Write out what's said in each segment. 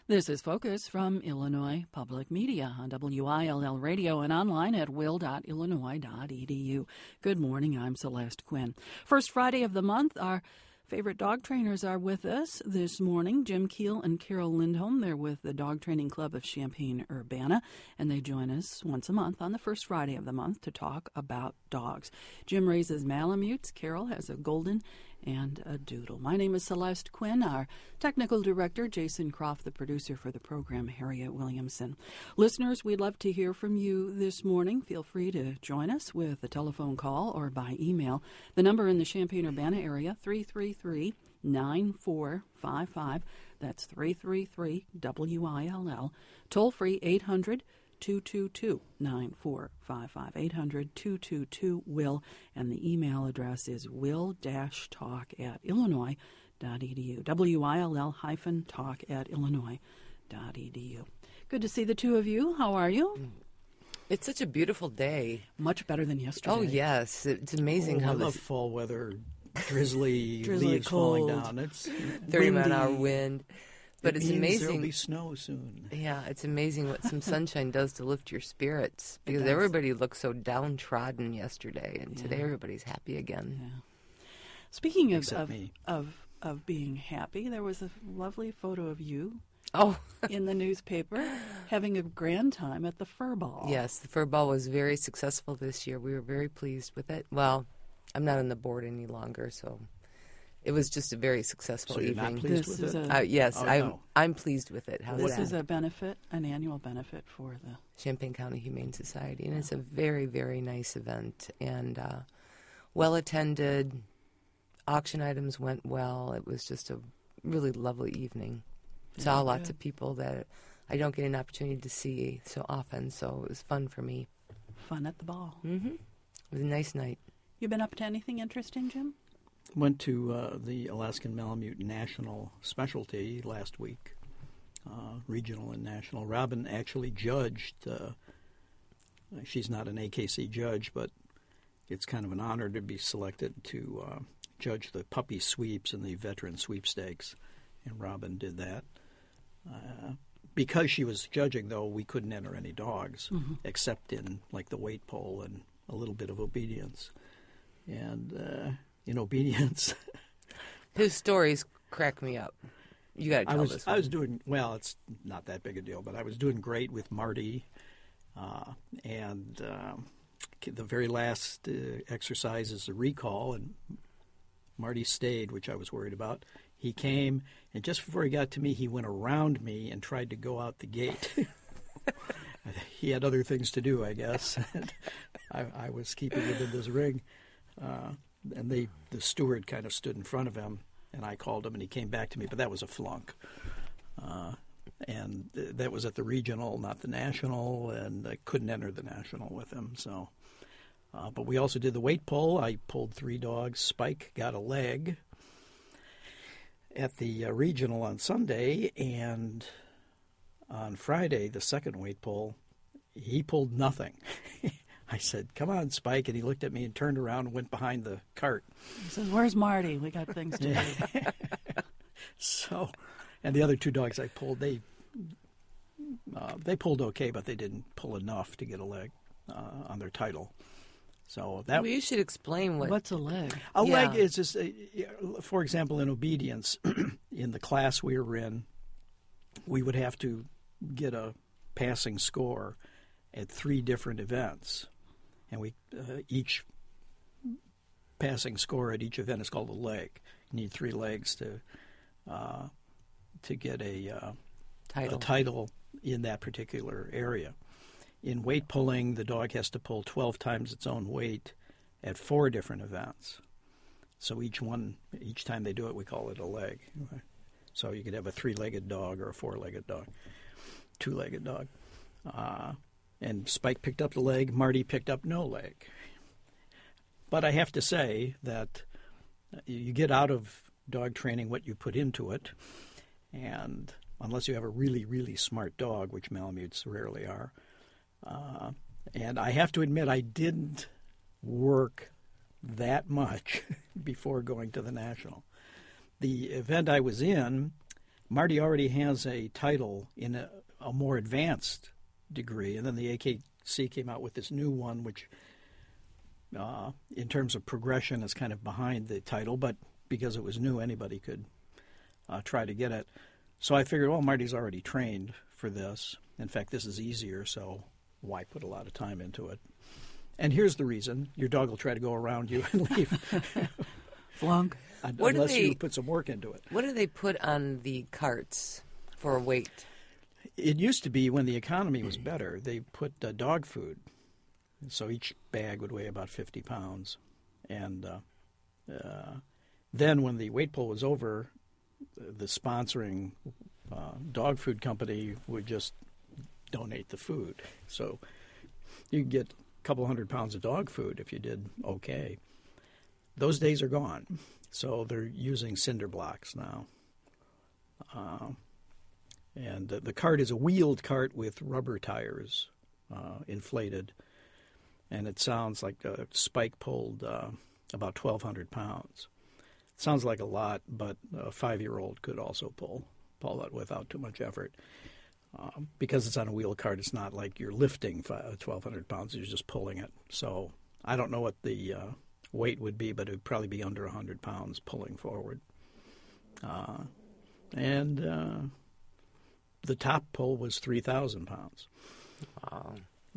This is Focus from Illinois Public Media on WILL Radio and online at will.illinois.edu. Good morning, I'm Celeste Quinn. First Friday of the month, our favorite dog trainers are with us this morning. Jim Keel and Carol Lindholm, they're with the Dog Training Club of Champaign-Urbana, and they join us once a month on the first Friday of the month to talk about dogs. Jim raises Malamutes, Carol has a Golden and a Doodle. My name is Celeste Quinn, our technical director, Jason Croft, the producer for the program, Harriet Williamson. Listeners, we'd love to hear from you this morning. Feel free to join us with a telephone call or by email. The number in the Champaign-Urbana area, 333-9455. That's 333-WILL. Toll free 800-222-9455, 800-222-WILL, and the email address is will-talk@illinois.edu, WILL-talk@illinois.edu. Good to see the two of you. How are you? It's such a beautiful day. Much better than yesterday. Oh, yes. It's amazing how I love fall weather, drizzly leaves cold. falling down. It's 30-mile-an-hour wind. But it's amazing. There'll be snow soon. Yeah, it's amazing what some sunshine does to lift your spirits, because does. everybody looked so downtrodden yesterday, and today everybody's happy again. Yeah. Speaking Except me. of being happy, there was a lovely photo of you Oh, in the newspaper having a grand time at the Fur Ball. yes, the Fur Ball was very successful this year. We were very pleased with it. Well, I'm not on the board any longer, so it was just a very successful So you're evening. not pleased This with is it? Yes, Oh, I'm, no. I'm pleased with it. How's This that? is a benefit, an annual benefit for the... Champaign County Humane Society, and it's a very, very nice event and well attended. Auction items went well. It was just a really lovely evening. Saw lots of people that I don't get an opportunity to see so often, so it was fun for me. Fun at the ball. Mm-hmm. It was a nice night. You been up to anything interesting, Jim? Went to the Alaskan Malamute National Specialty last week, regional and national. Robin actually judged. She's not an AKC judge, but it's kind of an honor to be selected to judge the puppy sweeps and the veteran sweepstakes, and Robin did that. Because she was judging, though, we couldn't enter any dogs, except in, like, the weight pole and a little bit of obedience. And in obedience... His stories crack me up. You got to tell this one. I was doing, well, it's not that big a deal, but I was doing great with Marty. And the very last exercise is a recall, and Marty stayed, which I was worried about. He came, and just before he got to me, he went around me and tried to go out the gate. He had other things to do, I guess. I was keeping within this ring. And the steward kind of stood in front of him, and I called him, and he came back to me, but that was a flunk. And that was at the regional, not the national, and I couldn't enter the national with him. So, but we also did the weight pull. I pulled 3 dogs. Spike got a leg at the regional on Sunday, and on Friday, the second weight pull, he pulled nothing. I said, "Come on, Spike," and he looked at me and turned around and went behind the cart. He says, "Where's Marty? We got things to do." So, and the other 2 dogs I pulled, they pulled okay, but they didn't pull enough to get a leg on their title. So that Well, you should explain What's a leg? a Yeah. leg is just, for example, in obedience, in the class we were in, we would have to get a passing score at 3 different events, and we each passing score at each event is called a leg. You need 3 legs to get a title in that particular area. In weight pulling, the dog has to pull 12 times its own weight at 4 different events. So each time they do it, we call it a leg. So you could have a 3-legged dog or a 4-legged dog, 2-legged dog. And Spike picked up the leg. Marty picked up no leg. But I have to say that you get out of dog training what you put into it. And unless you have a really, really smart dog, which Malamutes rarely are. And I have to admit, I didn't work that much before going to the National. The event I was in, Marty already has a title in a more advanced degree, and then the AKC came out with this new one, which in terms of progression is kind of behind the title, but because it was new, anybody could try to get it. So I figured, well, Marty's already trained for this. In fact, this is easier, so why put a lot of time into it? And here's the reason. Your dog will try to go around you and leave. Flunk. Unless you put some work into it. What do they put on the carts for weight? It used to be, when the economy was better, they put dog food. So each bag would weigh about 50 pounds. And then when the weight pull was over, the sponsoring dog food company would just donate the food. So you could get a couple 100 pounds of dog food if you did okay. Those days are gone. So they're using cinder blocks now. And the cart is a wheeled cart with rubber tires inflated. And it sounds like a spike pulled about 1,200 pounds. It sounds like a lot, but a 5-year-old could also pull that without too much effort. Because it's on a wheel cart, it's not like you're lifting 1,200 pounds, you're just pulling it. So I don't know what the weight would be, but it would probably be under 100 pounds pulling forward. And the top pull was 3,000 pounds. Wow.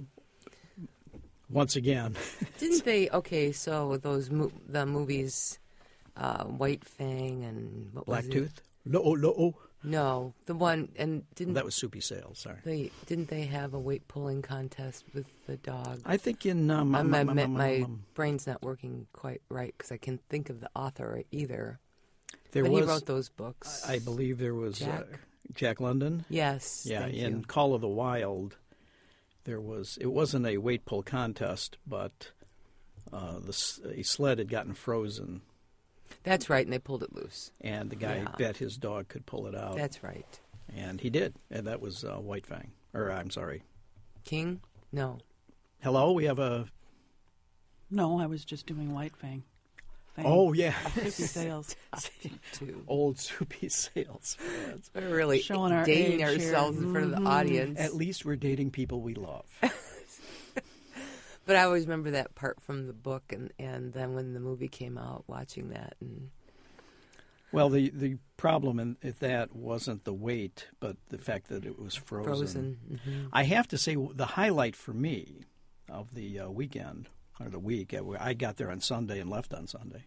Once again. Didn't they, so those the movies, White Fang and what was it? Blacktooth? Lo-o. No, the one, and didn't... That was Soupy Sales, sorry. Didn't they have a weight pulling contest with the dog? I think in... my brain's not working quite right because I can't think of the author either. He wrote those books. I believe there was Jack London. Yes. Yeah, in Call of the Wild, it wasn't a weight pull contest, but a sled had gotten frozen. That's right, and they pulled it loose. And the guy bet his dog could pull it out. That's right. And he did, and that was White Fang. Or, I'm sorry. King? No. Hello, we have a... No, I was just doing White Fang. Oh, yeah. Soupy Sales. Old Soupy Sales. We're really showing our dating age ourselves here. in front of the audience. At least we're dating people we love. But I always remember that part from the book, and then when the movie came out, watching that. Well, the problem in that wasn't the weight, but the fact that it was frozen. Mm-hmm. I have to say, the highlight for me of the weekend, or the week, I got there on Sunday and left on Sunday,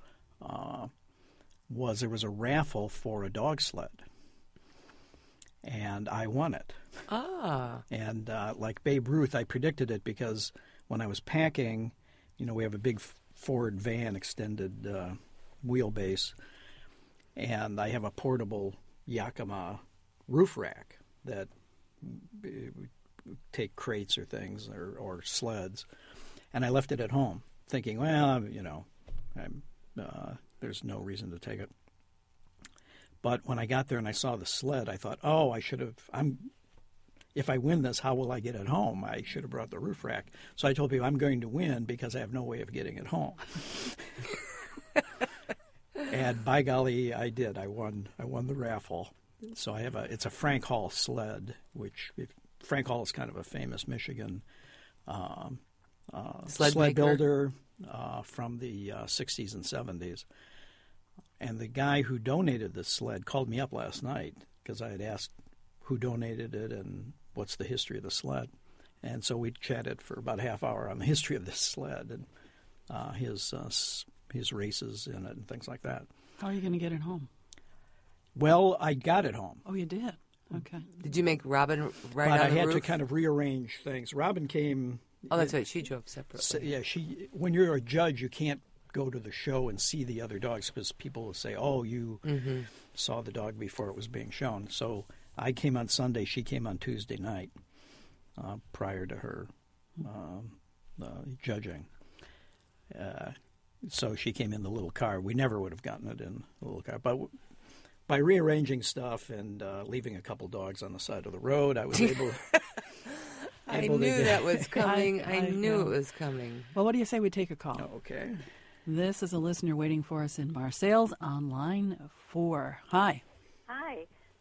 was there was a raffle for a dog sled. And I won it. Ah. And like Babe Ruth, I predicted it because when I was packing, we have a big Ford van extended wheelbase, and I have a portable Yakima roof rack that take crates or things or sleds, and I left it at home, thinking, well, there's no reason to take it. But when I got there and I saw the sled, I thought, oh, I should have. If I win this, how will I get it home? I should have brought the roof rack. So I told people I'm going to win because I have no way of getting it home. And by golly, I did. I won the raffle. So it's a Frank Hall sled, which Frank Hall is kind of a famous Michigan sled builder from the 60s and 70s. And the guy who donated the sled called me up last night because I had asked who donated it and what's the history of the sled. And so we chatted for about a half hour on the history of this sled and his races in it and things like that. How are you going to get it home? Well, I got it home. Oh, you did? Okay. Did you make Robin ride on the roof? But I had to kind of rearrange things. Robin came... Oh, that's right. She drove separately. Yeah, when you're a judge, you can't go to the show and see the other dogs because people will say, oh, you saw the dog before it was being shown. So I came on Sunday. She came on Tuesday night prior to her judging. So she came in the little car. We never would have gotten it in the little car. But by rearranging stuff and leaving a couple dogs on the side of the road, I was able I knew that was coming. I knew it was coming. Well, what do you say we take a call? Okay. This is a listener waiting for us in Marseilles on line 4. Hi. Hi.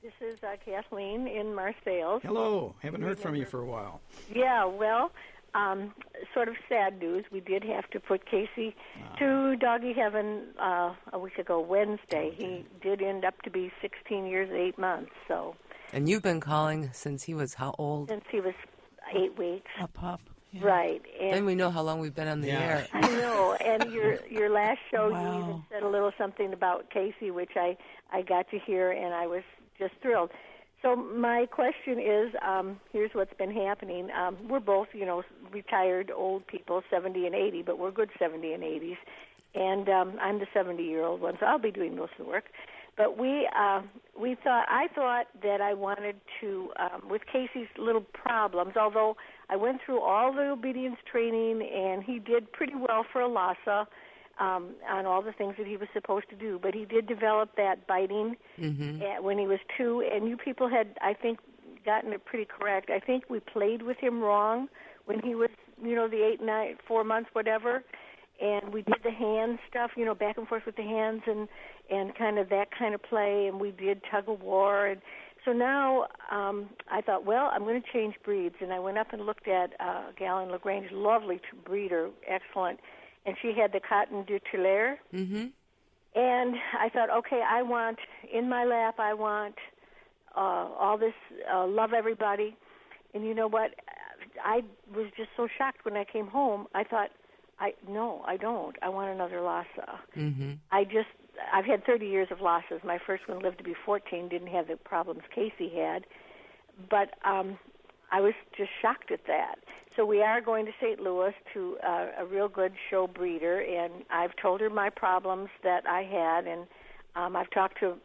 This is Kathleen in Marseilles. Hello. Haven't heard from you for a while. Yeah, well, sort of sad news. We did have to put Casey to doggy heaven a week ago, Wednesday. He did end up to be 16 years, 8 months. So. And you've been calling since he was how old? Since he was 8 weeks. A pup. Yeah. Right. And then we know how long we've been on the air. I know. And your last show, Wow. you even said a little something about Casey, which I got to hear, and I was just thrilled. So my question is, here's what's been happening. We're both, retired old people, 70 and 80, but we're good 70 and 80s. And I'm the 70-year-old one, so I'll be doing most of the work. But I thought that I wanted to, with Casey's little problems, although I went through all the obedience training, and he did pretty well for a Lhasa on all the things that he was supposed to do. But he did develop that biting when he was 2, and you people had, I think, gotten it pretty correct. I think we played with him wrong when he was, the 8, 9, 4 months, whatever. And we did the hand stuff, back and forth with the hands and kind of that kind of play, and we did tug of war. And so now I thought, well, I'm going to change breeds. And I went up and looked at a gal in LaGrange, lovely breeder, excellent. And she had the Cotton du Tulaire. Mm-hmm. And I thought, okay, in my lap, I want all this, love everybody. And you know what? I was just so shocked when I came home. I thought, no, I don't. I want another Lhasa. Mm-hmm. I've had 30 years of Lhasas. My first one lived to be 14, didn't have the problems Casey had. But I was just shocked at that. So we are going to St. Louis to a real good show breeder, and I've told her my problems that I had, and I've talked to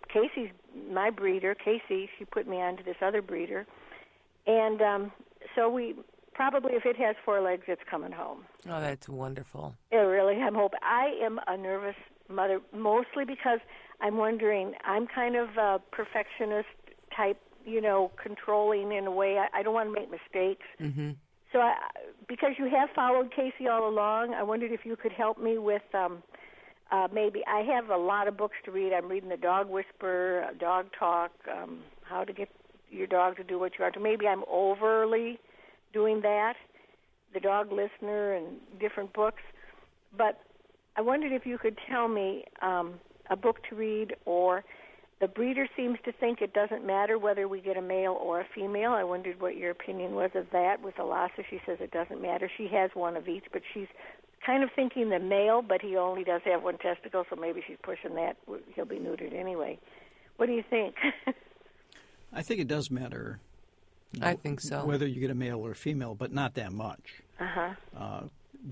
my breeder, Casey. She put me on to this other breeder. And so we probably, if it has 4 legs, it's coming home. Oh, that's wonderful. Yeah, really, I'm hoping. I am a nervous mother, mostly because I'm wondering, I'm kind of a perfectionist type, controlling in a way. I don't want to make mistakes. Mm-hmm. So because you have followed Casey all along, I wondered if you could help me with maybe, I have a lot of books to read. I'm reading The Dog Whisperer, Dog Talk, how to get your dog to do what you are to. Maybe I'm overly doing that, The Dog Listener and different books. But I wondered if you could tell me a book to read, or the breeder seems to think it doesn't matter whether we get a male or a female. I wondered what your opinion was of that. With Lhasa, she says it doesn't matter. She has one of each, but she's kind of thinking the male, but he only does have one testicle, so maybe she's pushing that. He'll be neutered anyway. What do you think? I think it does matter. I think so. Whether you get a male or a female, but not that much. Uh-huh.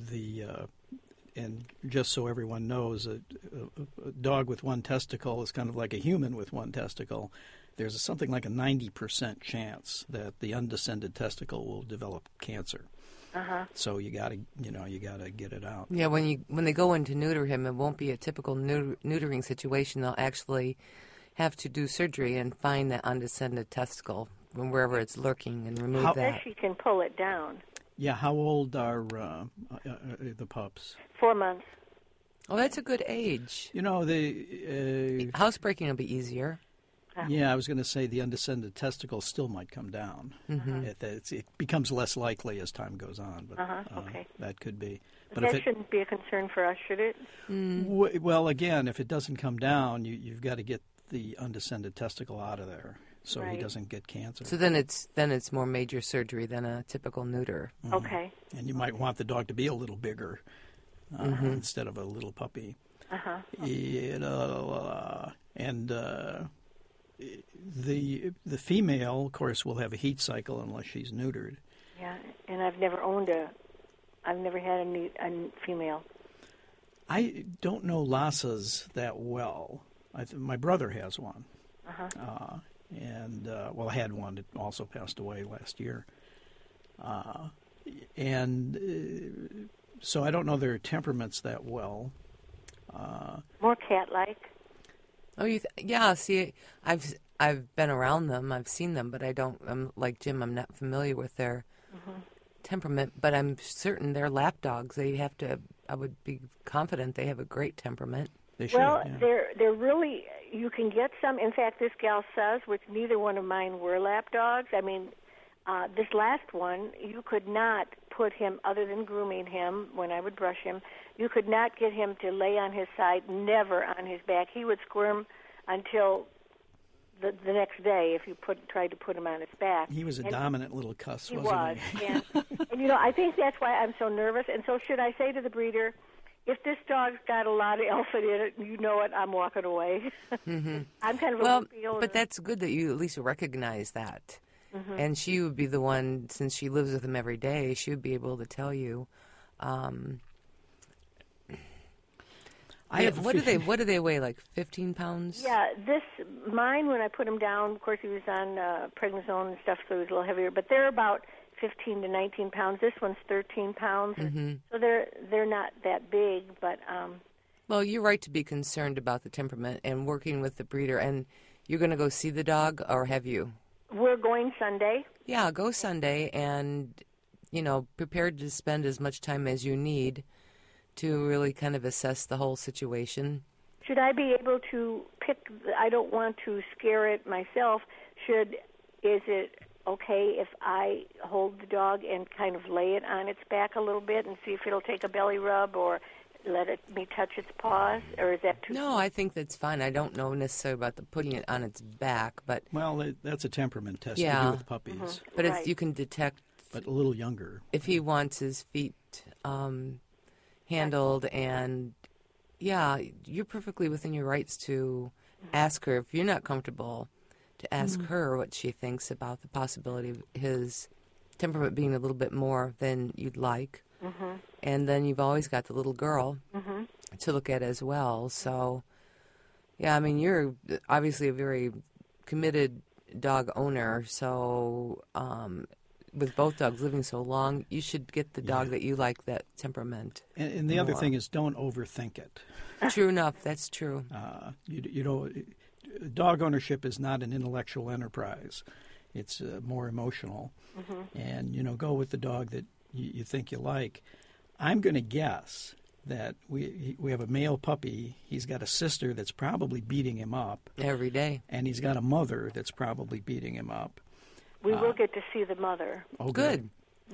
And just so everyone knows, a dog with one testicle is kind of like a human with one testicle. There's something like a 90% chance that the undescended testicle will develop cancer. Uh-huh. So you got to get it out. Yeah, when they go in to neuter him, it won't be a typical neutering situation. They'll actually have to do surgery and find that undescended testicle from wherever it's lurking and remove that. She can pull it down. Yeah, how old are the pups? 4 months. Oh, that's a good age. Housebreaking will be easier. Yeah, I was going to say the undescended testicle still might come down. Mm-hmm. It becomes less likely as time goes on, but okay. That could be. But that shouldn't be a concern for us, should it? Well, again, if it doesn't come down, you've got to get the undescended testicle out of there so he doesn't get cancer. So then it's more major surgery than a typical neuter. Mm-hmm. Okay. And you might want the dog to be a little bigger instead of a little puppy. Uh-huh. And the female, of course, will have a heat cycle unless she's neutered. Yeah, and I've never had a female. I don't know Lhasas that well. My brother has one. Uh-huh. I had one that also passed away last year. So I don't know their temperaments that well. More cat-like. Oh, yeah. See, I've been around them. I've seen them, but I'm like Jim. I'm not familiar with their temperament. But I'm certain they're lap dogs. I would be confident they have a great temperament. They should. Well, they're really, you can get some. In fact, this gal says, which neither one of mine were lap dogs. I mean, this last one, you could not put him, other than grooming him when I would brush him, you could not get him to lay on his side, never on his back. He would squirm until the next day if you tried to put him on his back. He was a dominant little cuss, wasn't he? And I think that's why I'm so nervous. And so should I say to the breeder, if this dog's got a lot of alpha in it, you know it, I'm walking away. Mm-hmm. I'm kind of well, but that's good that you at least recognize that. Mm-hmm. And she would be the one, since she lives with him every day, she would be able to tell you. What do they weigh? Like 15 pounds? Yeah, mine when I put him down, of course he was on prednisone and stuff, so he was a little heavier. But they're about 15 to 19 pounds. This one's 13 pounds, so they're not that big. But well, you're right to be concerned about the temperament and working with the breeder. And you're going to go see the dog, or have you? We're going Sunday. Yeah, go Sunday, and prepared to spend as much time as you need to really kind of assess the whole situation. Should I be able to pick? I don't want to scare it myself. Is it okay if I hold the dog and kind of lay it on its back a little bit and see if it'll take a belly rub, or let me touch its paws, or is that too? No, I think that's fine. I don't know necessarily about putting it on its back, but that's a temperament test to do with puppies. Mm-hmm. But right. You can detect. But a little younger. If he wants his feet handled, and you're perfectly within your rights to ask her if you're not comfortable. To ask her what she thinks about the possibility of his temperament being a little bit more than you'd like. Mm-hmm. And then you've always got the little girl to look at as well. So, you're obviously a very committed dog owner. So, with both dogs living so long, you should get the dog that you like, that temperament. And the other thing is, don't overthink it. True enough. That's true. Dog ownership is not an intellectual enterprise. It's more emotional. Mm-hmm. And, go with the dog that you think you like. I'm going to guess that we have a male puppy. He's got a sister that's probably beating him up. Every day. And he's got a mother that's probably beating him up. We will get to see the mother. Oh, good.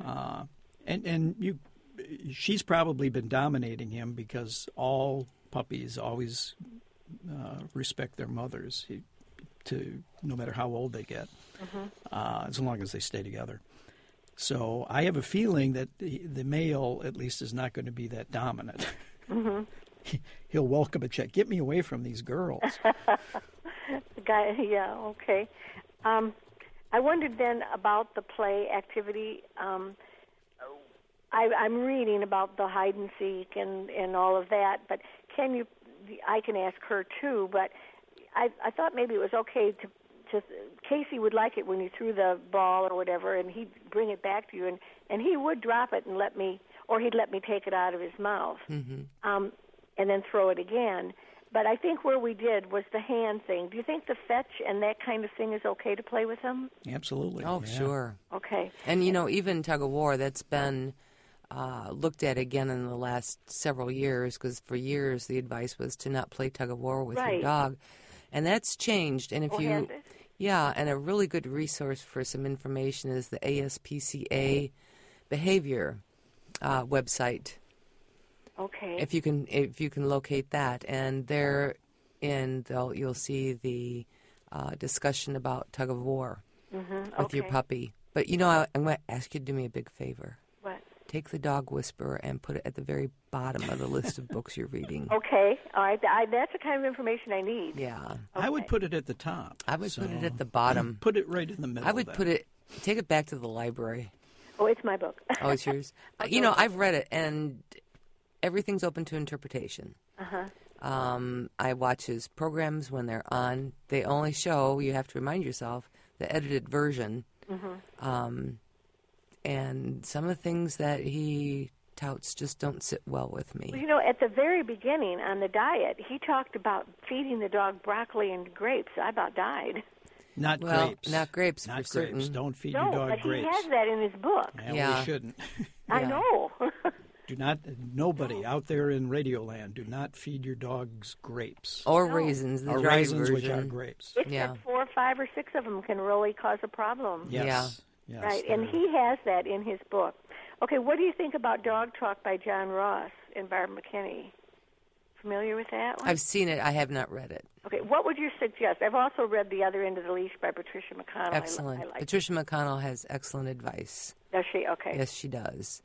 She's probably been dominating him because all puppies always respect their mothers, no matter how old they get, as long as they stay together. So I have a feeling that the male, at least, is not going to be that dominant. Mm-hmm. He'll welcome a check. Get me away from these girls. The guy, okay. I wondered then about the play activity. I'm reading about the hide and seek and all of that, but I can ask her too, but I thought maybe it was okay to Casey would like it when you threw the ball or whatever, and he'd bring it back to you, and he would drop it and he'd let me take it out of his mouth, and then throw it again. But I think where we did was the hand thing. Do you think the fetch and that kind of thing is okay to play with him? Absolutely. Oh, sure. Okay. And, even tug of war, that's been looked at again in the last several years, because for years the advice was to not play tug of war with your dog. And that's changed. And and a really good resource for some information is the ASPCA behavior website. Okay. If you can locate that, and you'll see the discussion about tug of war with your puppy. But I'm going to ask you to do me a big favor. What? Take the Dog Whisperer and put it at the very bottom of the list of books you're reading. Okay. All right. That's the kind of information I need. Yeah. Okay. I would put it at the top. I would put it at the bottom. Put it right in the middle. I would take it back to the library. Oh, it's my book. Oh, it's yours? I've read it, and everything's open to interpretation. I watch his programs when they're on. They only show, you have to remind yourself, the edited version. And some of the things that he touts just don't sit well with me. Well, at the very beginning on the diet, he talked about feeding the dog broccoli and grapes. I about died. Not grapes. Not grapes, not for grapes. certain. Don't feed your dog but grapes. He has that in his book. Yeah. We shouldn't. I know. Nobody out there in Radioland, do not feed your dogs grapes. Or raisins, the or dried raisins, version. which are grapes. It's like 4 or 5 or 6 of them can really cause a problem. Yes. Yes, right, and he has that in his book. Okay, what do you think about Dog Talk by John Ross and Barb McKinney? Familiar with that one? I've seen it. I have not read it. Okay, what would you suggest? I've also read The Other End of the Leash by Patricia McConnell. Excellent. I like Patricia McConnell has excellent advice. Does she? Okay. Yes, she does.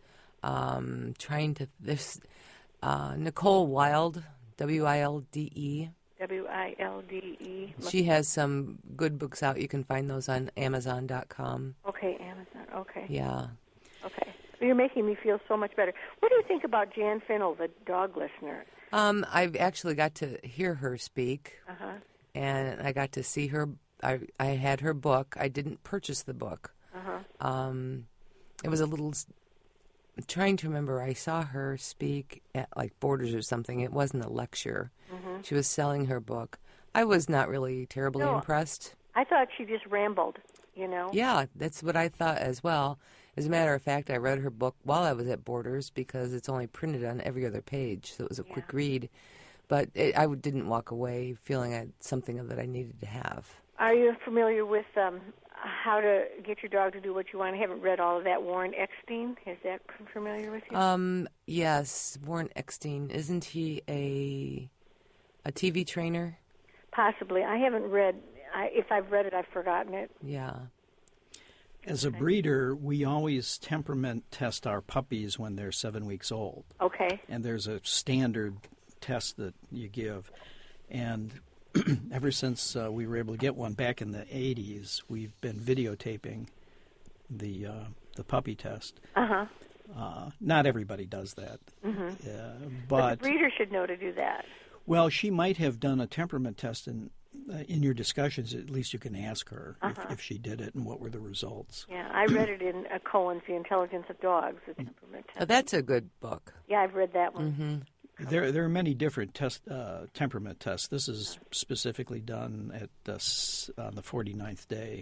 Nicole Wilde, W-I-L-D-E. W-I-L-D-E. She has some good books out. You can find those on Amazon.com. Okay, Amazon. Okay. Yeah. Okay. You're making me feel so much better. What do you think about Jan Finnell, the dog listener? I've actually got to hear her speak, and I got to see her. I had her book. I didn't purchase the book. It was a little... I'm trying to remember. I saw her speak at like Borders or something. It wasn't a lecture. She was selling her book. I was not really terribly impressed. I thought she just rambled, Yeah, that's what I thought as well. As a matter of fact, I read her book while I was at Borders because it's only printed on every other page, so it was a quick read. But I didn't walk away feeling I had something that I needed to have. Are you familiar with How to Get Your Dog to Do What You Want? I haven't read all of that. Warren Eckstein, is that familiar with you? Yes, Warren Eckstein. Isn't he a TV trainer? Possibly. I haven't read. If I've read it, I've forgotten it. Yeah. As a breeder, we always temperament test our puppies when they're 7 weeks old. Okay. And there's a standard test that you give. And ever since we were able to get one back in the 80s, we've been videotaping the puppy test. Not everybody does that. But the breeder should know to do that. Well, she might have done a temperament test in your discussions. At least you can ask her if she did it and what were the results. Yeah, I read it in Cohen's The Intelligence of Dogs, the temperament test. Oh, that's a good book. Yeah, I've read that one. There are many different temperament tests. This is specifically done on the 49th day.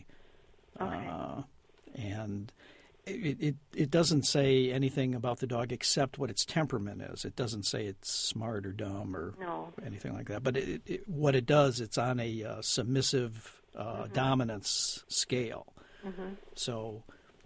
And it doesn't say anything about the dog except what its temperament is. It doesn't say it's smart or dumb or anything like that. But what it does, it's on a submissive dominance scale. So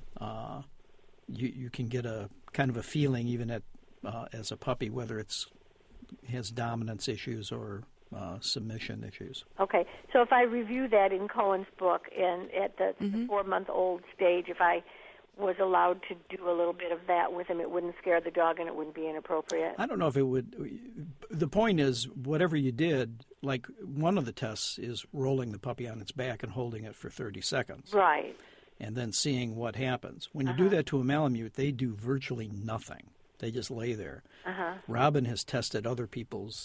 you can get a kind of a feeling even as a puppy whether it has dominance issues or submission issues. Okay, so if I review that in Cohen's book and at the 4-month-old stage, if I was allowed to do a little bit of that with him, it wouldn't scare the dog and it wouldn't be inappropriate? I don't know if it would. The point is, whatever you did, like one of the tests is rolling the puppy on its back and holding it for 30 seconds. Right. And then seeing what happens. When you do that to a Malamute, they do virtually nothing. They just lay there. Robin has tested other people's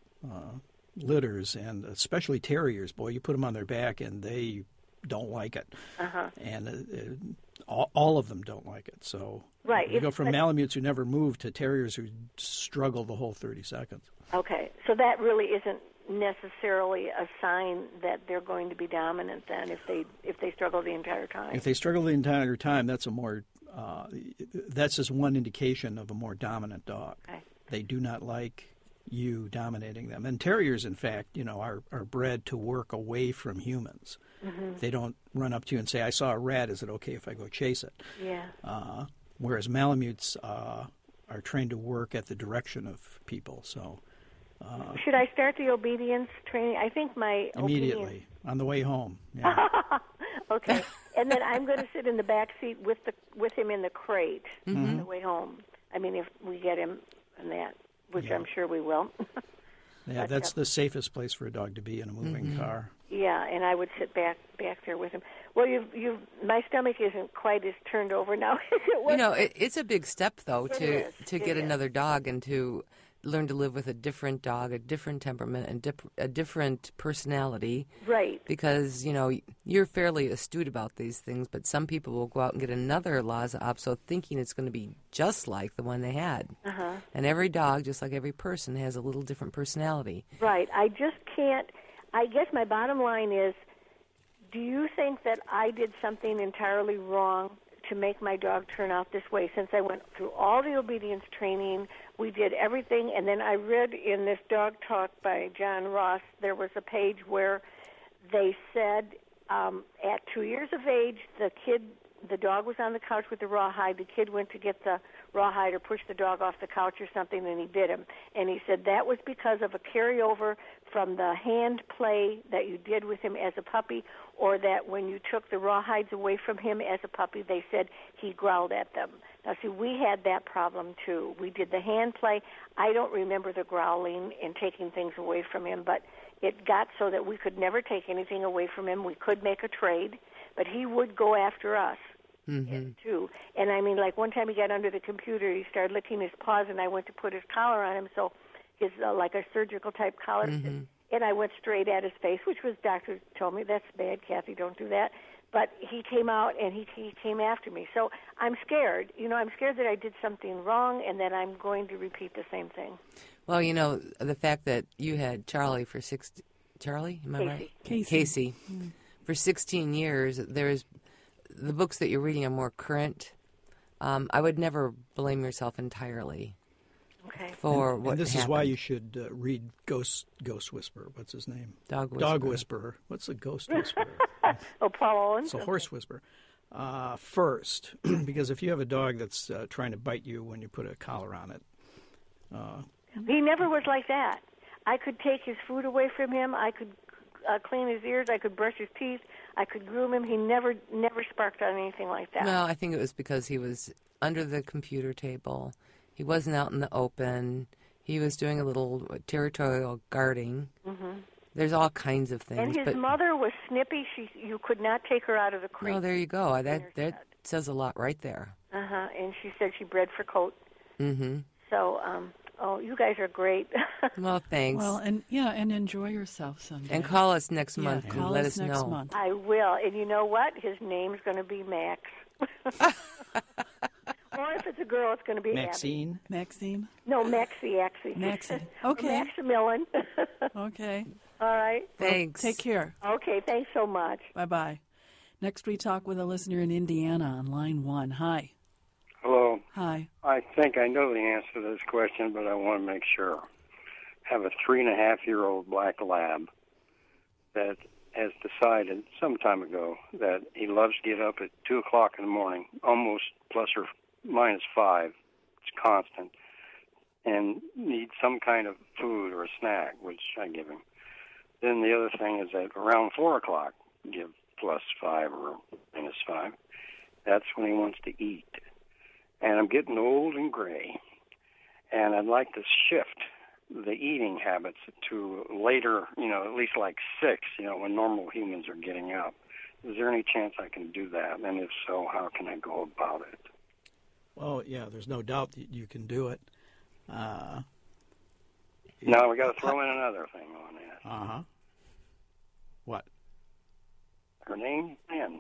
litters, and especially terriers. Boy, you put them on their back and they don't like it. And all of them don't like it. So you go from Malamutes who never move to terriers who struggle the whole 30 seconds. Okay, so that really isn't necessarily a sign that they're going to be dominant then if they struggle the entire time. If they struggle the entire time, that's that's just one indication of a more dominant dog. Okay. They do not like you dominating them. And terriers, in fact, are bred to work away from humans. They don't run up to you and say, "I saw a rat. Is it okay if I go chase it?" Yeah. Whereas Malamutes are trained to work at the direction of people. So. Should I start the obedience training? I think my immediately on the way home. Yeah. Okay, and then I'm going to sit in the back seat with him in the crate on the way home. I mean, if we get him in that, which I'm sure we will. Yeah, that's the safest place for a dog to be in a moving car. Yeah, and I would sit back there with him. Well, my stomach isn't quite as turned over now as it was. It's a big step though to get another dog and to learn to live with a different dog, a different temperament, and a different personality. Right. Because, you're fairly astute about these things, but some people will go out and get another Lhasa Apso thinking it's going to be just like the one they had. And every dog, just like every person, has a little different personality. Right. I just can't... I guess my bottom line is, do you think that I did something entirely wrong to make my dog turn out this way. Since I went through all the obedience training, we did everything, and then I read in this Dog Talk by John Ross, there was a page where they said at 2 years of age, the dog was on the couch with the rawhide. The kid went to get the rawhide or push the dog off the couch or something, and he bit him. And he said that was because of a carryover from the hand play that you did with him as a puppy, or that when you took the rawhides away from him as a puppy, they said he growled at them. Now, see, we had that problem, too. We did the hand play. I don't remember the growling and taking things away from him, but it got so that we could never take anything away from him. We could make a trade, but he would go after us. Too. And I mean, like one time he got under the computer, he started licking his paws, and I went to put his collar on him, so his like a surgical type collar, and I went straight at his face, which was, doctor told me, that's bad, Kathy, don't do that. But he came out and he came after me. So I'm scared. You know, I'm scared that I did something wrong and that I'm going to repeat the same thing. Well, you know, the fact that you had Charlie for Charlie, am I right? Casey. For 16 years, the books that you're reading are more current. I would never blame yourself entirely for what and this happened. is why you should read Ghost Whisperer. What's his name? Dog Whisperer. What's a Ghost Whisperer? Oh, Paul Owens? It's a horse whisperer. First, because if you have a dog that's trying to bite you when you put a collar on it. He never was like that. I could take his food away from him. I could clean his ears. I could brush his teeth. I could groom him. He never sparked on anything like that. Well, I think it was because he was under the computer table. He wasn't out in the open. He was doing a little territorial guarding. There's all kinds of things. And his mother was snippy. You could not take her out of the crate. Oh, there you go. That says a lot right there. And she said she bred for coat. So, you guys are great. Well, thanks. Well, and enjoy yourself someday. And call us next month and let us next know. Month. I will. And you know what? His name's going to be Max. Or if it's a girl, it's going to be Maxine. Abby. Maxine? No, Maxie. Okay. Maximilian. Okay. All right. Thanks. Take care. Okay, thanks so much. Bye-bye. Next, we talk with a listener in Indiana on line 1. Hi. Hello. Hi. I think I know the answer to this question, but I want to make sure. I have a 3.5-year-old black lab that has decided some time ago that he loves to get up at 2 o'clock in the morning, almost plus or minus 5. It's constant. And needs some kind of food or a snack, which I give him. Then the other thing is that around 4 o'clock, give plus 5 or minus 5. That's when he wants to eat. And I'm getting old and gray, and I'd like to shift the eating habits to later, at least like 6, when normal humans are getting up. Is there any chance I can do that? And if so, how can I go about it? Well, yeah, there's no doubt that you can do it. Now we got to throw in another thing on that. What? Her name, Ann.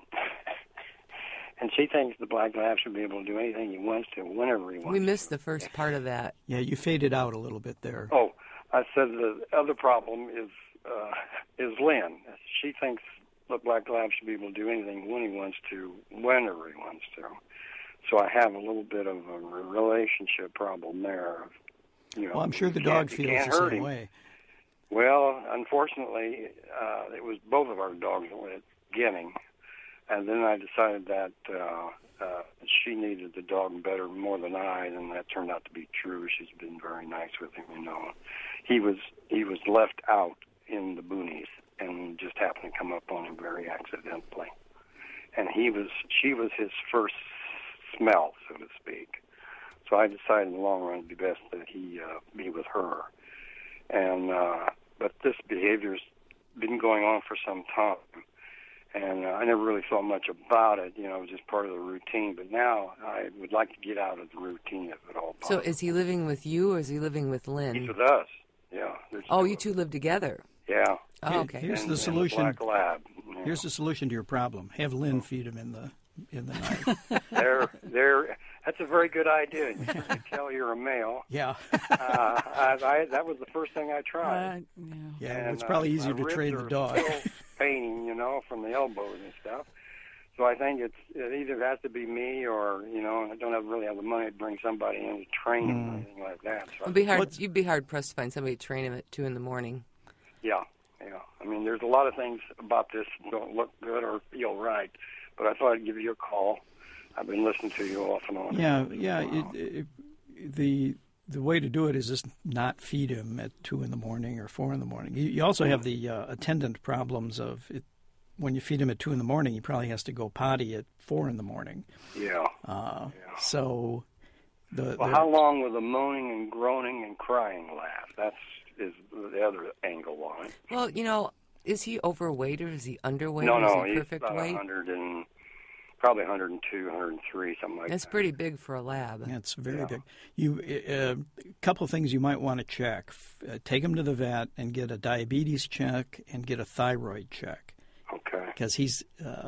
And she thinks the black lab should be able to do anything he wants to, whenever he wants. We missed the first part of that. Yeah, you faded out a little bit there. Oh, I said the other problem is Lynn. She thinks the black lab should be able to do anything when he wants to, whenever he wants to. So I have a little bit of a relationship problem there. Well, I'm sure the dog feels the same way. Well, unfortunately, it was both of our dogs at the beginning. And then I decided that she needed the dog better more than I, and that turned out to be true. She's been very nice with him, He was left out in the boonies and just happened to come up on him very accidentally. And she was his first smell, so to speak. So I decided in the long run it'd be best that he be with her. And but this behavior's been going on for some time. And I never really thought much about it, it was just part of the routine. But now I would like to get out of the routine if at all possible. So is he living with you or is he living with Lynn? He's with us, yeah. Oh, you two live together? Yeah. Oh, okay. Here's the solution. Black lab. Yeah. Here's the solution to your problem. Have Lynn feed him in the night. That's a very good idea. You can tell you're a male. Yeah. That was the first thing I tried. Yeah, it's probably easier to train the dog. Still paining, from the elbows and stuff. So I think it either has to be me or, I don't really have the money to bring somebody in to train him or anything like that. So you'd be hard pressed to find somebody to train him at 2 a.m. Yeah. I mean, there's a lot of things about this that don't look good or feel right, but I thought I'd give you a call. I've been listening to you off and on. Yeah. The way to do it is just not feed him at 2 a.m. or 4 a.m. You also have the attendant problems of it. When you feed him at 2 a.m, he probably has to go potty at 4 a.m. Yeah. So how long will the moaning and groaning and crying last? Is the other angle on it. Well, is he overweight or is he underweight? No, or is he he's perfect about weight? 100 probably 102, 103, something like that. That's pretty big for a lab. That's very big. A couple of things you might want to check. Take him to the vet and get a diabetes check and get a thyroid check. Okay. Because he's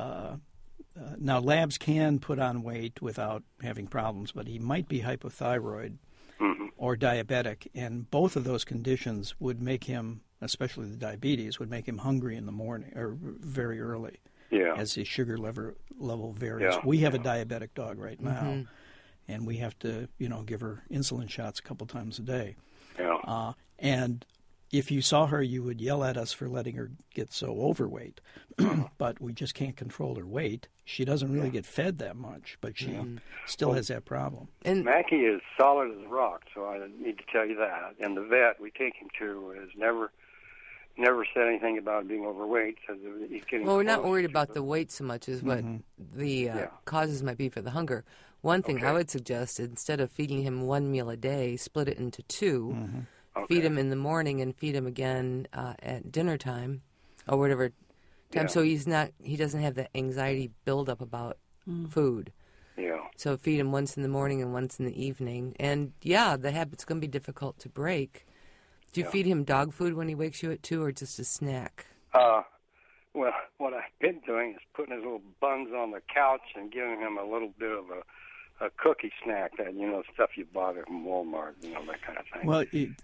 now labs can put on weight without having problems, but he might be hypothyroid or diabetic, and both of those conditions would make him, especially the diabetes, would make him hungry in the morning or very early. Yeah. As his sugar level varies. Yeah. We have a diabetic dog right now, and we have to, give her insulin shots a couple times a day. Yeah. And if you saw her, you would yell at us for letting her get so overweight. But we just can't control her weight. She doesn't really get fed that much, but she still has that problem. And Mackie is solid as rock, so I need to tell you that. And the vet we take him to has never said anything about being overweight. Says he's getting we're not worried about the weight so much as what the causes might be for the hunger. One thing I would suggest, instead of feeding him one meal a day, split it into 2. Feed him in the morning and feed him again at dinner time or whatever time. So he doesn't have that anxiety buildup about food. Yeah. So feed him once in the morning and once in the evening. And the habit's going to be difficult to break. Do you feed him dog food when he wakes you at 2 or just a snack? Well, what I've been doing is putting his little buns on the couch and giving him a little bit of a cookie snack, that stuff you bought from Walmart, that kind of thing.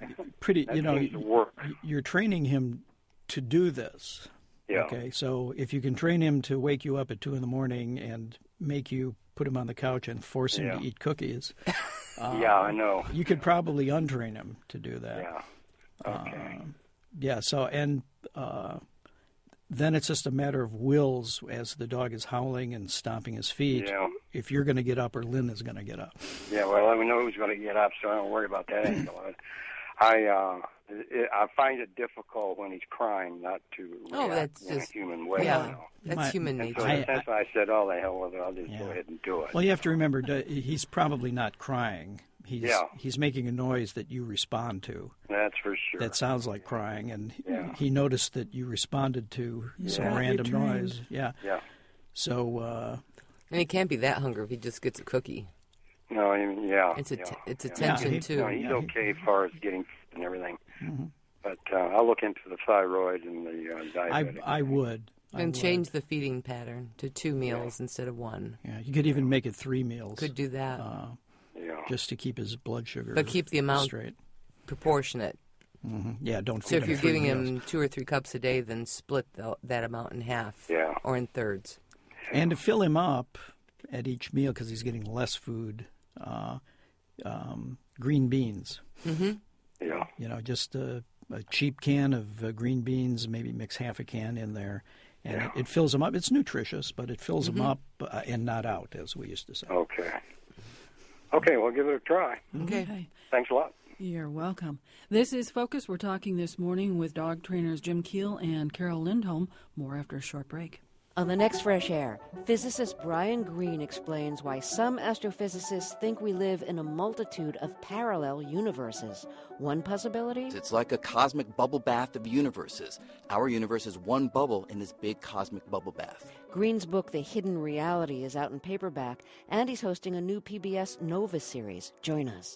Well, you're training him to do this. Yeah. Okay, so if you can train him to wake you up at 2 a.m. and make you put him on the couch and force him to eat cookies, I know. You could probably untrain him to do that. Yeah. Okay. Then it's just a matter of wills as the dog is howling and stomping his feet. Yeah. If you're going to get up or Lynn is going to get up. Yeah, well, we know who's going to get up, so I don't worry about that angle. I find it difficult when he's crying not to react in a human way. Yeah, that's human nature. So since I said, "Oh, the hell with it, I'll just go ahead and do it." Well, you have to remember, he's probably not crying. He's making a noise that you respond to. That's for sure. That sounds like crying, and he noticed that you responded to some random noise. Yeah. So. And he can't be that hungry if he just gets a cookie. No, It's attention too. No, he's okay as far as getting and everything. But I'll look into the thyroid and the diabetic. I would. And change the feeding pattern to 2 meals instead of 1. Yeah, you could even make it 3 meals. Could do that. Just to keep his blood sugar but keep the amount straight. Proportionate. Yeah, don't. So if you're giving him 2 or 3 cups a day, then split that amount in half or in thirds. And to fill him up at each meal, because he's getting less food, green beans. Yeah. Just a cheap can of green beans, maybe mix half a can in there, and it fills him up. It's nutritious, but it fills him up and not out, as we used to say. Okay, we'll give it a try. Okay. Thanks a lot. You're welcome. This is Focus. We're talking this morning with dog trainers Jim Keel and Carol Lindholm. More after a short break. On the next Fresh Air, physicist Brian Greene explains why some astrophysicists think we live in a multitude of parallel universes. One possibility? It's like a cosmic bubble bath of universes. Our universe is one bubble in this big cosmic bubble bath. Greene's book, The Hidden Reality, is out in paperback, and he's hosting a new PBS Nova series. Join us.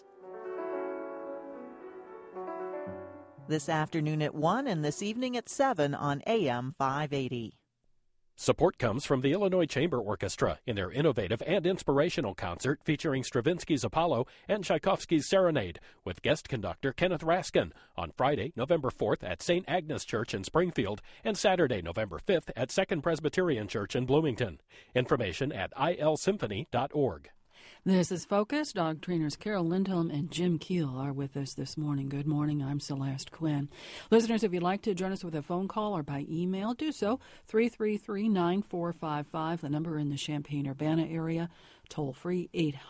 This afternoon at 1 and this evening at 7 on AM 580. Support comes from the Illinois Chamber Orchestra in their innovative and inspirational concert featuring Stravinsky's Apollo and Tchaikovsky's Serenade with guest conductor Kenneth Raskin on Friday, November 4th at St. Agnes Church in Springfield and Saturday, November 5th at Second Presbyterian Church in Bloomington. Information at ilsymphony.org. This is Focus. Dog trainers Carol Lindholm and Jim Keel are with us this morning. Good morning. I'm Celeste Quinn. Listeners, if you'd like to join us with a phone call or by email, do so. 333-9455, the number in the Champaign-Urbana area. Toll free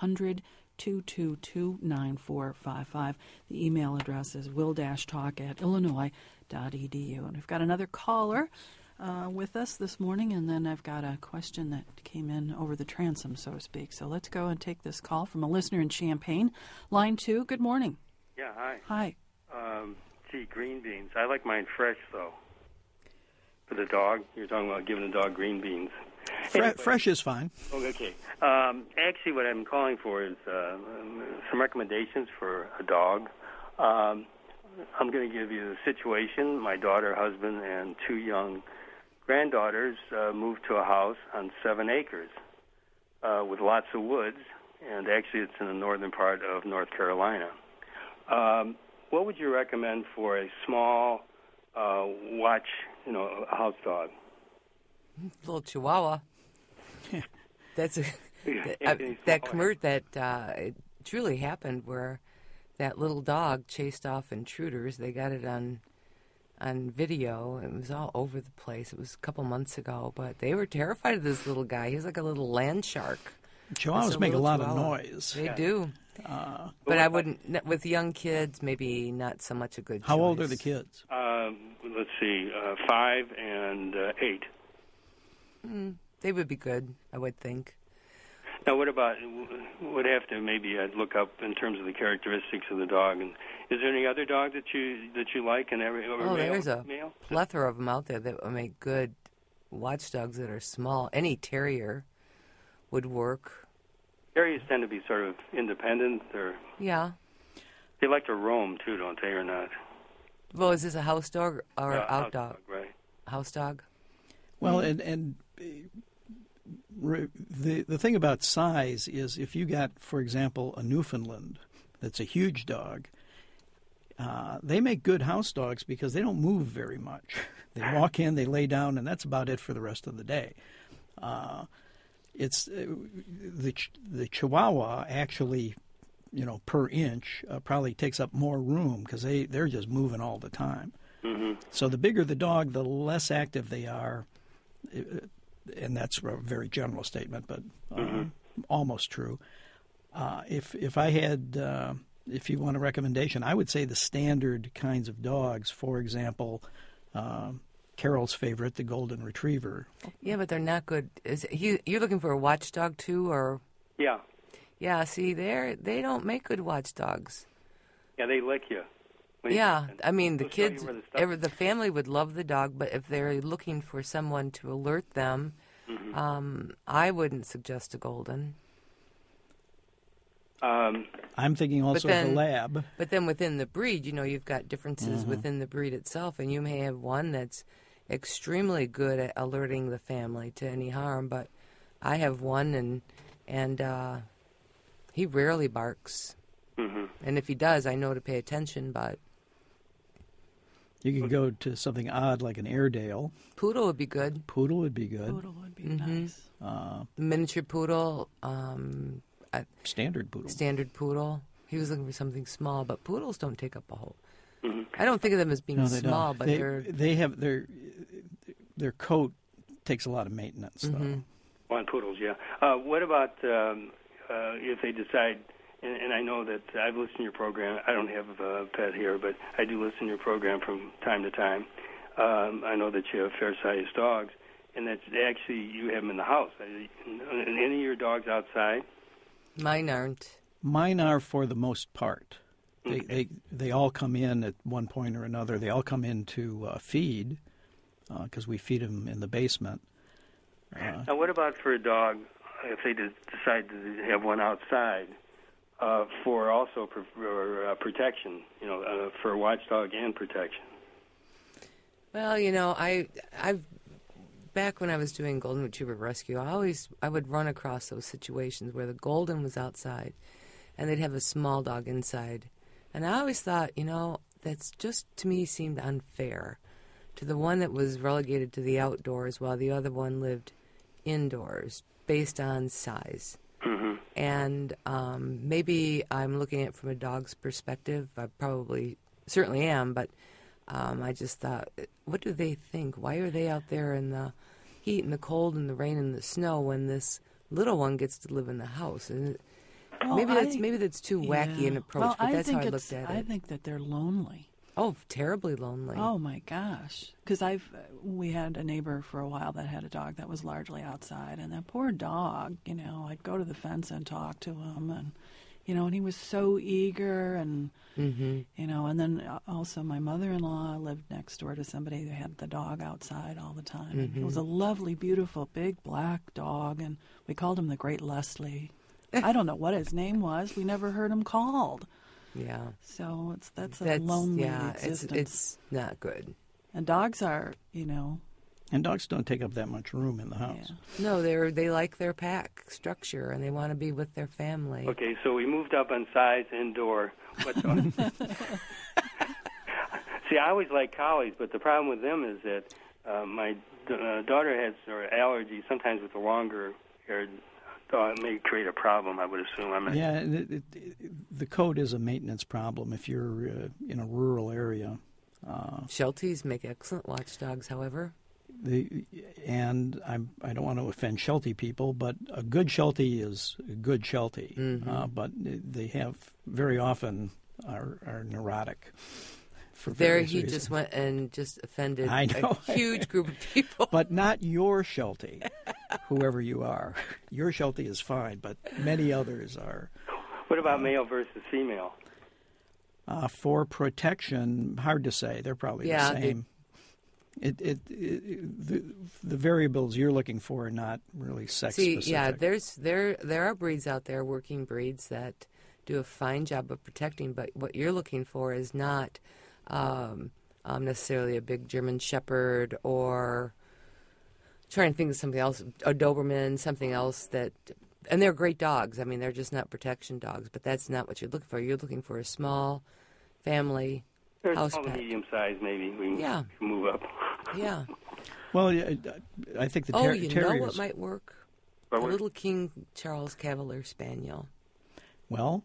800-222-9455. The email address is will-talk@illinois.edu. And we've got another caller with us this morning, and then I've got a question that came in over the transom, so to speak. So let's go and take this call from a listener in Champaign. Line 2, good morning. Yeah, hi. Hi. Green beans. I like mine fresh, though. For the dog, you're talking about giving the dog green beans. Fresh is fine. Okay. Actually, what I'm calling for is some recommendations for a dog. I'm going to give you the situation. My daughter, husband, and 2 young granddaughters moved to a house on 7 acres with lots of woods, and actually it's in the northern part of North Carolina. What would you recommend for a small a house dog? Little Chihuahua. That's it truly happened where that little dog chased off intruders. They got it on video. It was all over the place. It was a couple months ago, but they were terrified of this little guy. He's like a little land shark. Chihuahuas make a lot of noise. They do. But I wouldn't, with young kids, maybe not so much a good choice. How old are the kids? Let's see, 5 and 8. They would be good, I would think. Now, what about, would have to maybe look up in terms of the characteristics of the dog. And is there any other dog that you like? There's a plethora of them out there that would make good watchdogs that are small. Any terrier would work. Terriers tend to be sort of independent. Yeah. They like to roam, too, don't they, or not? Well, is this a house dog or out dog? Right. House dog? Well, and the thing about size is if you got, for example, a Newfoundland that's a huge dog, they make good house dogs because they don't move very much. They walk in, they lay down, and that's about it for the rest of the day. It's the Chihuahua actually, per inch probably takes up more room because they're just moving all the time. Mm-hmm. So the bigger the dog, the less active they are. And that's a very general statement, but almost true. If you want a recommendation, I would say the standard kinds of dogs. For example, Carol's favorite, the Golden Retriever. Yeah, but they're not good. You're looking for a watchdog too, or? Yeah. Yeah. See, they don't make good watchdogs. Yeah, they lick you. Yeah, I mean, the kids, the family would love the dog, but if they're looking for someone to alert them, I wouldn't suggest a Golden. I'm thinking also of the Lab. But then within the breed, you've got differences within the breed itself, and you may have one that's extremely good at alerting the family to any harm, but I have one, and he rarely barks. Mm-hmm. And if he does, I know to pay attention, but... You could go to something odd like an Airedale. Poodle would be good. Poodle would be good. Poodle would be nice. Miniature poodle. Standard poodle. Standard poodle. He was looking for something small, but poodles don't take up a whole... I don't think of them as being small, but they have their coat takes a lot of maintenance, though. On poodles, yeah. What about if they decide... And I know that I've listened to your program. I don't have a pet here, but I do listen to your program from time to time. I know that you have fair-sized dogs, and that actually you have them in the house. Are any of your dogs outside? Mine aren't. Mine are for the most part. They all come in at one point or another. They all come in to feed because we feed them in the basement. Now, what about for a dog if they decide to have one outside? For protection, for a watchdog and protection. Well, I've back when I was doing Golden Retriever rescue, I would run across those situations where the Golden was outside and they'd have a small dog inside. And I always thought, that's just, to me, seemed unfair to the one that was relegated to the outdoors while the other one lived indoors based on size. Mm-hmm. And maybe I'm looking at it from a dog's perspective. I certainly am, but I just thought, what do they think? Why are they out there in the heat and the cold and the rain and the snow when this little one gets to live in the house? And maybe that's too wacky an approach, but that's how I looked at it. I think that they're lonely. Oh, terribly lonely. Oh my gosh! Because we had a neighbor for a while that had a dog that was largely outside, and that poor dog. I'd go to the fence and talk to him, and and he was so eager, and and then also my mother-in-law lived next door to somebody that had the dog outside all the time. And it was a lovely, beautiful, big black dog, and we called him the Great Leslie. I don't know what his name was. We never heard him called. Yeah. So that's a lonely existence. It's not good. And dogs are, And dogs don't take up that much room in the house. Yeah. No, they like their pack structure and they want to be with their family. Okay, so we moved up on size indoor. What dog? See, I always like collies, but the problem with them is that my daughter has allergies sometimes with the longer-haired dog. It may create a problem, I would assume. Yeah, the coat is a maintenance problem if you're in a rural area. Shelties make excellent watchdogs, however. And I don't want to offend Sheltie people, but a good Sheltie is a good Sheltie. But they have very often are neurotic. There he reasons. Just went and just offended a huge group of people. But not your Sheltie, whoever you are. Your Sheltie is fine, but many others are. What about male versus female? For protection, hard to say. They're probably the same. The variables you're looking for are not really sex specific. Yeah, there are breeds out there, working breeds that do a fine job of protecting, but what you're looking for is not necessarily a big German Shepherd or trying to think of something else, a Doberman, something else that, and they're great dogs. I mean, they're just not protection dogs, but that's not what you're looking for. You're looking for a small family house pet. Medium size, maybe we can move up. Yeah. Well, I think the terriers. You know what might work? A little King Charles Cavalier Spaniel. Well,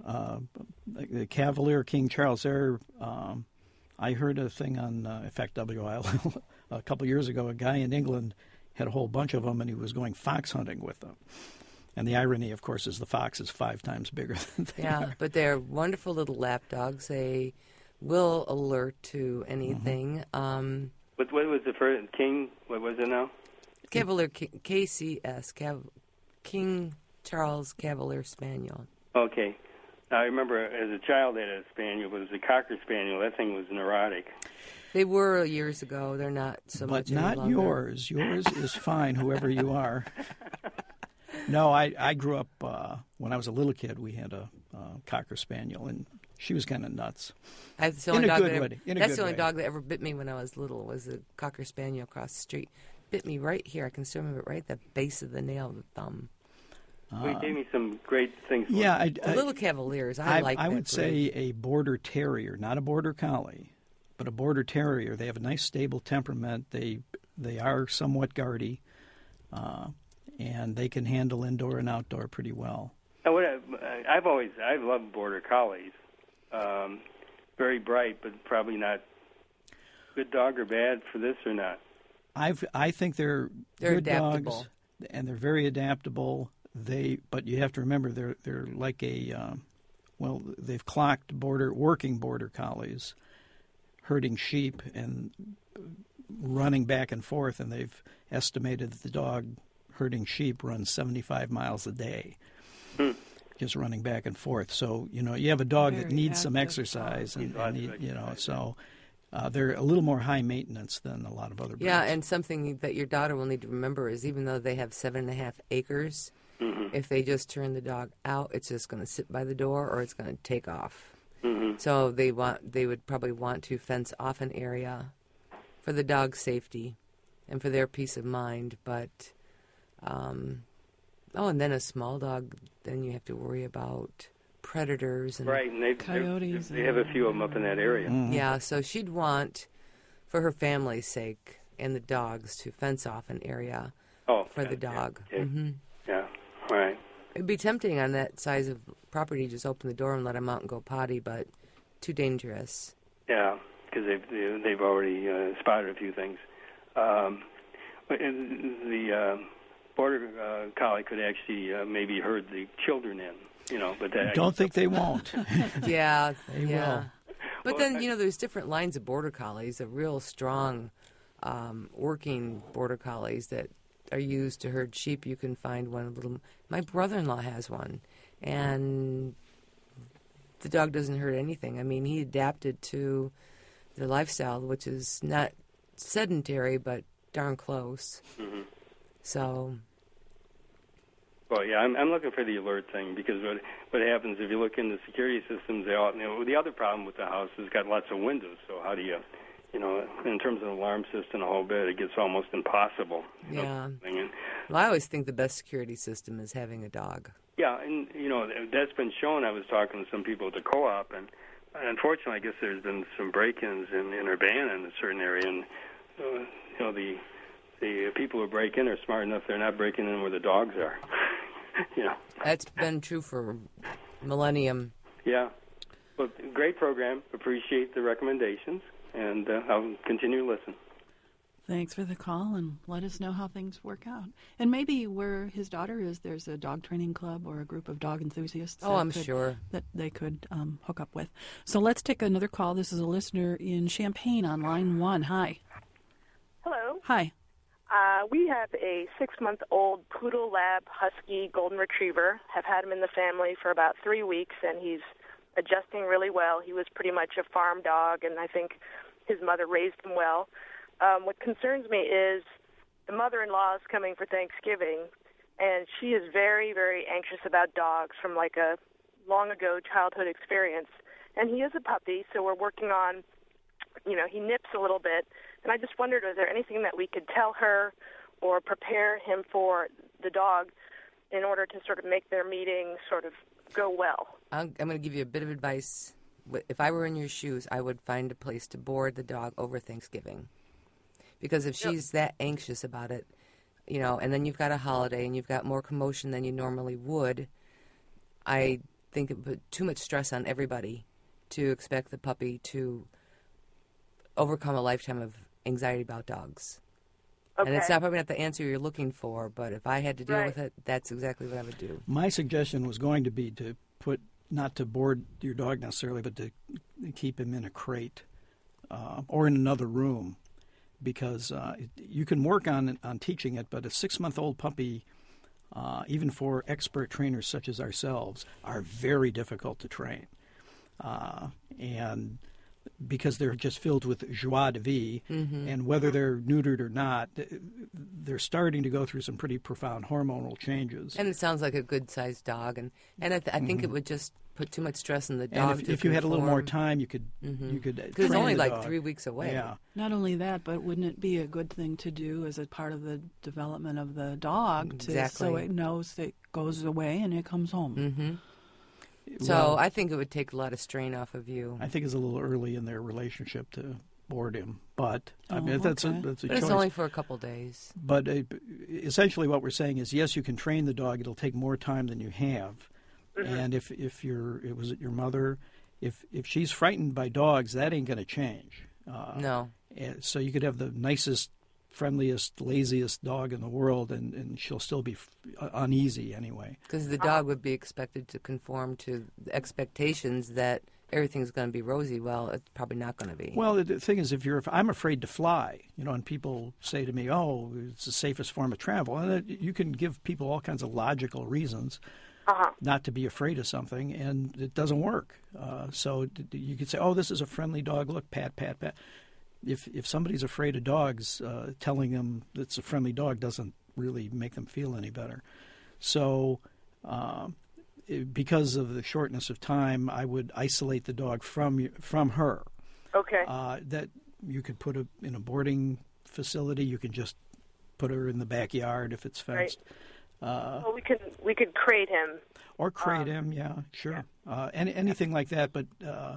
the Cavalier King Charles there. I heard a thing on, in fact, WIL a couple years ago. A guy in England had a whole bunch of them, and he was going fox hunting with them. And the irony, of course, is the fox is 5 times bigger than they are. But they're wonderful little lap dogs. They will alert to anything. What was the first King? What was it now? Cavalier KCS, King Charles Cavalier Spaniel. Okay. Now, I remember as a child I had a spaniel, but it was a Cocker Spaniel. That thing was neurotic. They were years ago. They're not so much any longer. But not yours. Yours is fine, whoever you are. No, I grew up, when I was a little kid, we had a Cocker Spaniel, and she was kind of nuts. That's the only dog that ever bit me when I was little, was a Cocker Spaniel across the street. Bit me right here. I can still remember it right at the base of the nail of the thumb. Well, you gave me some great things. Yeah, Little Cavaliers. I like that I would say a Border Terrier, not a Border Collie, but a Border Terrier. They have a nice, stable temperament. They are somewhat guardy, and they can handle indoor and outdoor pretty well. I've loved Border Collies. Very bright, but probably not good dog or bad for this or not. I think they're good adaptable. Dogs, and they're very adaptable. But you have to remember they're like they've clocked working Border Collies, herding sheep and running back and forth, and they've estimated that the dog herding sheep runs 75 miles a day. Just running back and forth. So, you have a dog that needs some exercise, so they're a little more high maintenance than a lot of other breeds. Yeah, and something that your daughter will need to remember is even though they have 7.5 acres, if they just turn the dog out, it's just going to sit by the door or it's going to take off. So they would probably want to fence off an area for the dog's safety. and for their peace of mind. But, and then a small dog, then you have to worry about predators. And right, and coyotes. They have a few of them up in that area. Mm-hmm. Yeah, so she'd want, for her family's sake and the dogs, to fence off an area for the dog. Yeah, Mm-hmm. yeah, all right. It'd be tempting on that size of property to just open the door and let them out and go potty, but too dangerous. Yeah, because they've already spotted a few things. The border collie could actually maybe herd the children in, but that, I don't think they won't. Yeah, They yeah. will. But then, there's different lines of border collies, the real strong working border collies that are used to herd sheep. You can find one my brother-in-law has one, and the dog doesn't hurt anything. I mean, he adapted to their lifestyle, which is not sedentary, but darn close. Mm-hmm. So... Well, yeah, I'm looking for the alert thing, because what happens if you look into security systems, the other problem with the house is it's got lots of windows, so how do you, in terms of an alarm system, a whole bit, it gets almost impossible. Yeah. Well, I always think the best security system is having a dog. Yeah, and, that's been shown. I was talking to some people at the co-op, and unfortunately, I guess there's been some break-ins in Urbana in a certain area, and, the people who break in are smart enough they're not breaking in where the dogs are. That's been true for millennium. Yeah. Well, great program. Appreciate the recommendations, and I'll continue to listen. Thanks for the call, and let us know how things work out. And maybe where his daughter is, there's a dog training club or a group of dog enthusiasts. Sure. That they could hook up with. So let's take another call. This is a listener in Champaign on line 1. Hi. Hello. Hi. We have a 6-month-old poodle lab husky golden retriever. Have had him in the family for about 3 weeks, and he's adjusting really well. He was pretty much a farm dog, and I think his mother raised him well. What concerns me is the mother-in-law is coming for Thanksgiving, and she is very, very anxious about dogs from like a long-ago childhood experience. And he is a puppy, so we're working on, he nips a little bit. And I just wondered, is there anything that we could tell her or prepare him for the dog in order to sort of make their meeting sort of go well? I'm going to give you a bit of advice. If I were in your shoes, I would find a place to board the dog over Thanksgiving. Because if she's that anxious about it, and then you've got a holiday and you've got more commotion than you normally would, I think it put too much stress on everybody to expect the puppy to overcome a lifetime of anxiety about dogs. Okay. And it's not probably not the answer you're looking for, but if I had to deal with it, that's exactly what I would do. My suggestion was going to be to not to board your dog necessarily, but to keep him in a crate or in another room, because you can work on teaching it, but a 6-month-old puppy, even for expert trainers such as ourselves, are very difficult to train. And because they're just filled with joie de vivre, and whether they're neutered or not, they're starting to go through some pretty profound hormonal changes. And it sounds like a good-sized dog, and I think it would just put too much stress on the dog. And if you had a little more time, you could because it's only like dog. 3 weeks away. Yeah. Not only that, but wouldn't it be a good thing to do as a part of the development of the dog, so it knows it goes away and it comes home? Mm-hmm. So I think it would take a lot of strain off of you. I think it's a little early in their relationship to board him, but I mean that's a choice. It's only for a couple days. But essentially, what we're saying is, yes, you can train the dog. It'll take more time than you have. And if it was your mother, if she's frightened by dogs, that ain't going to change. No. So you could have the nicest, friendliest, laziest dog in the world, and she'll still be uneasy anyway. Because the dog would be expected to conform to the expectations that everything's going to be rosy. Well, it's probably not going to be. Well, the thing is, I'm afraid to fly, and people say to me, "Oh, it's the safest form of travel," and you can give people all kinds of logical reasons not to be afraid of something, and it doesn't work. So you could say, "Oh, this is a friendly dog. Look, pat, pat, pat." If somebody's afraid of dogs, telling them it's a friendly dog doesn't really make them feel any better. So because of the shortness of time, I would isolate the dog from her. Okay. That you could put in a boarding facility, you can just put her in the backyard if it's fenced. Right. Well, we could crate him. Or crate him, yeah, sure. Yeah. Anything like that, but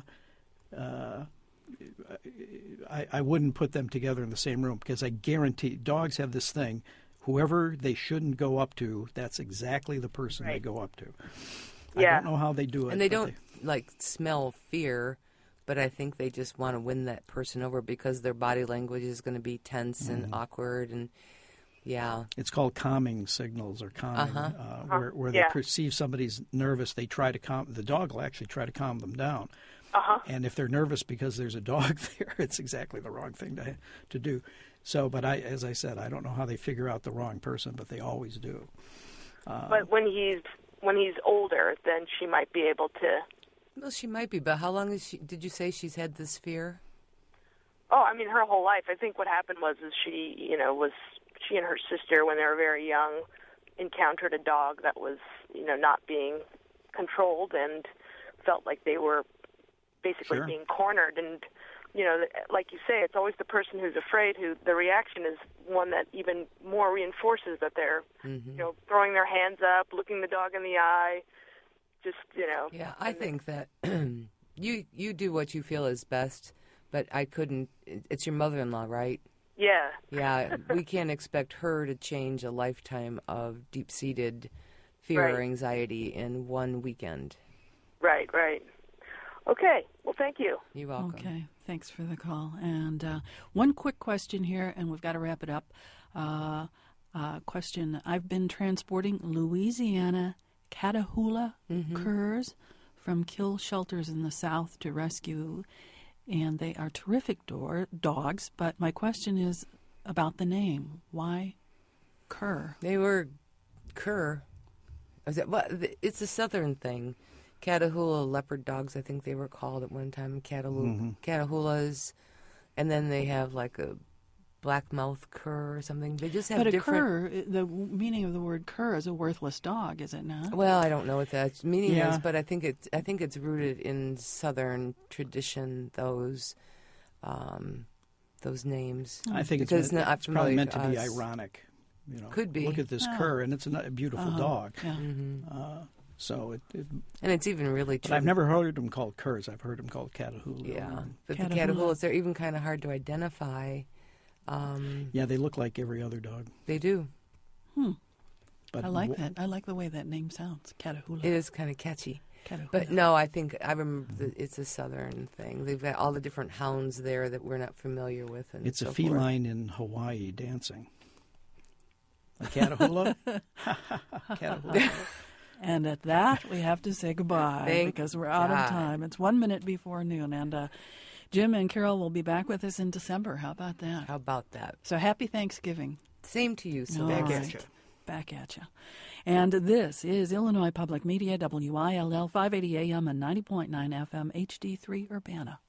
I wouldn't put them together in the same room, because I guarantee dogs have this thing. Whoever they shouldn't go up to, that's exactly the person they go up to. Yeah. I don't know how they do it. And they don't smell fear, but I think they just want to win that person over because their body language is going to be tense and awkward, and it's called calming signals or calming, where they perceive somebody's nervous. They try to calm. The dog will actually try to calm them down. And if they're nervous because there's a dog there, it's exactly the wrong thing to do. So, but as I said, I don't know how they figure out the wrong person, but they always do. But when he's older, then she might be able to. Well, she might be, but how long did you say she's had this fear? Oh, I mean, her whole life. I think what happened was she and her sister, when they were very young, encountered a dog that was, not being controlled and felt like they were basically being cornered. And, like you say, it's always the person who's afraid who the reaction is one that even more reinforces that they're, throwing their hands up, looking the dog in the eye, just, Yeah, I think that you do what you feel is best, but I couldn't. It's your mother-in-law, right? Yeah. Yeah, we can't expect her to change a lifetime of deep-seated fear or anxiety in one weekend. Right. Okay, well, thank you. You're welcome. Okay, thanks for the call. And one quick question here, and we've got to wrap it up. Question, I've been transporting Louisiana Catahoula curs from kill shelters in the South to rescue, and they are terrific dogs, but my question is about the name. Why cur? They were cur. It's a southern thing. Catahoula leopard dogs, I think they were called at one time. Catahoulas, and then they have like a black-mouthed cur or something. They just have different... But a cur, the meaning of the word cur is a worthless dog, is it not? Well, I don't know what that meaning is, but I think it's rooted in Southern tradition. Those names. I think it's probably meant to be ironic. Could be. Look at this cur, and it's a beautiful dog. Yeah. So and it's even really true. But I've never heard them called curs. I've heard them called Catahoula. Yeah, but the Catahoulas, they're even kind of hard to identify. Yeah, they look like every other dog. They do. But I like that. I like the way that name sounds, Catahoula. It is kind of catchy. Catahoula. But no, I remember it's a southern thing. They've got all the different hounds there that we're not familiar with. And it's a feline in Hawaii dancing. A Catahoula? Catahoula. And at that, we have to say goodbye because we're out of time. It's 1 minute before noon. And Jim and Carol will be back with us in December. How about that? So happy Thanksgiving. Same to you. So Back at you. And this is Illinois Public Media, WILL 580 AM and 90.9 FM, HD3 Urbana.